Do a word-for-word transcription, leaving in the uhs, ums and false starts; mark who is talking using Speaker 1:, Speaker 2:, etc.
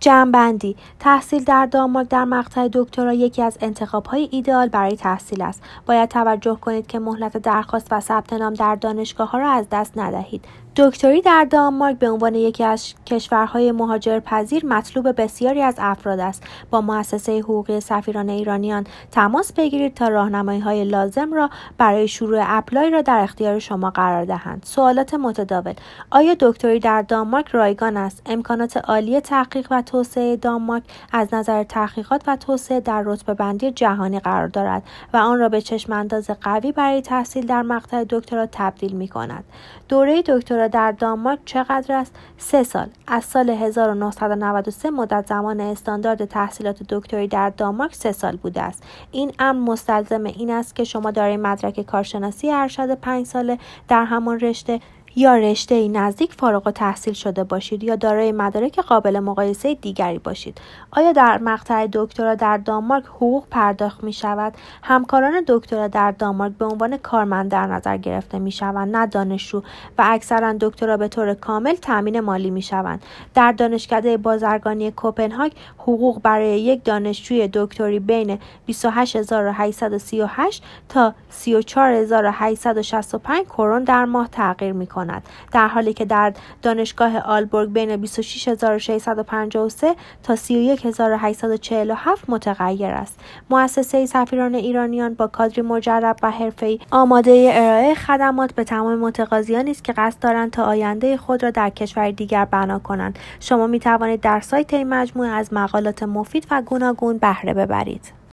Speaker 1: جمع‌بندی: تحصیل در دانمارک در مقطع دکترا یکی از انتخاب‌های ایدئال برای تحصیل است. باید توجه کنید که مهلت درخواست و ثبت نام در دانشگاه‌ها را از دست ندهید. دکتری در دانمارک به عنوان یکی از کشورهای مهاجرپذیر مطلوب بسیاری از افراد است. با مؤسسه حقوقی سفیران ایرانیان تماس بگیرید تا راهنمایی‌های لازم را برای شروع اپلای را در اختیار شما قرار دهند. سوالات متداول: آیا دکتری در دانمارک رایگان است؟ امکانات عالی تحقیق و توسعه دانمارک از نظر تحقیقات و توسعه در رتبه‌بندی جهانی قرار دارد و آن را به چشم‌انداز قوی برای تحصیل در مقطع دکترا تبدیل می‌کند. دوره دکترا در دانمارک چقدر است؟ سه سال. از سال هزار و نهصد و نود و سه مدت زمان استاندارد تحصیلات دکتری در دانمارک سه سال بوده است. این امر مستلزم این است که شما دارای مدرک کارشناسی ارشد پنج ساله در همان رشته یا رشته‌ای نزدیک فارغ التحصیل شده باشید یا دارای مدارک قابل مقایسه دیگری باشید. آیا در مقطع دکترا در دانمارک حقوق پرداخت می شود؟ همکاران دکترا در دانمارک به عنوان کارمند در نظر گرفته می شوند، نه دانشجو، و اکثرا دکترا به طور کامل تامین مالی می شوند. در دانشکده بازرگانی کوپنهاگ حقوق برای یک دانشجوی دکتری بین بیست و هشت هزار و هشتصد و سی و هشت تا سی و چهار هزار و هشتصد و شصت و پنج کرون در ماه تغییر می کند. در حالی که در دانشگاه آلبورگ بین بیست و شش هزار و ششصد و پنجاه و سه تا سی و یک هزار و هشتصد و چهل و هفت متغیر است. مؤسسه سفیران ایرانیان با کادری مجرب و حرفه‌ای آماده ارائه خدمات به تمام متقاضیانی است که قصد دارند تا آینده خود را در کشور دیگر بنا کنند. شما می توانید در سایت این مجموعه از مقالات مفید و گوناگون بهره ببرید.